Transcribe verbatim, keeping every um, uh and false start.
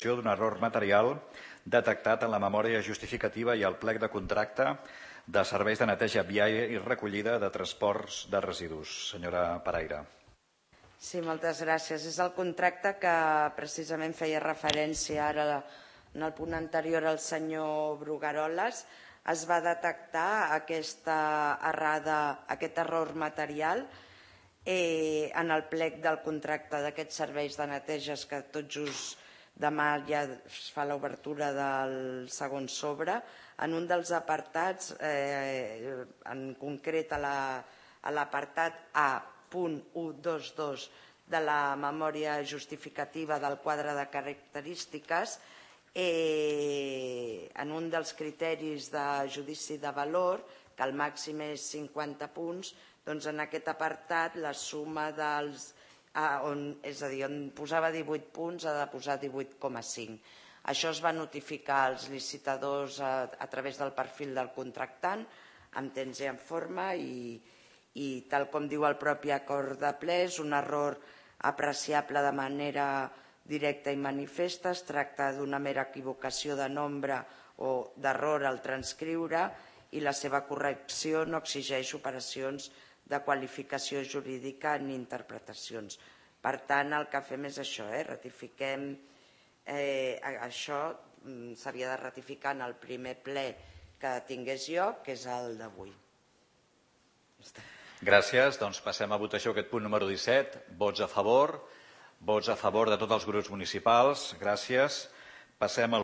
d'un error material detectat en la memòria justificativa i el plec de contracte de serveis de neteja viària i recollida de transports de residus. Senyora Paraire. Sí, moltes gràcies. És el contracte que precisament feia referència ara en el punt anterior al senyor Brugueroles. Es va detectar aquesta errada, aquest error material en el plec del contracte d'aquests serveis de neteges que tot just demà ja es fa l'obertura del segon sobre. En un dels apartats, en concret a l'apartat A punt cent i vint dos de la memòria justificativa del quadre de característiques, en un dels criteris de judici de valor, que el màxim és cinquanta punts, doncs en aquest apartat la suma dels... És a dir, on posava divuit punts ha de posar divuit coma cinc. Això es va notificar als licitadors a través del perfil del contractant, en temps i en forma, i tal com diu el propi acord de ple, és un error apreciable de manera directa i manifesta. Es tracta d'una mera equivocació de nombre o d'error al transcriure i la seva correcció no exigeix operacions de qualificació jurídica ni interpretacions. Per tant, el que fem és això, ratifiquem això, s'havia de ratificar en el primer ple que tingués lloc, que és el d'avui. Gràcies. Doncs passem a votació aquest punt número disset. Vots a favor. Vots a favor de tots els grups municipals. Gràcies. Passem al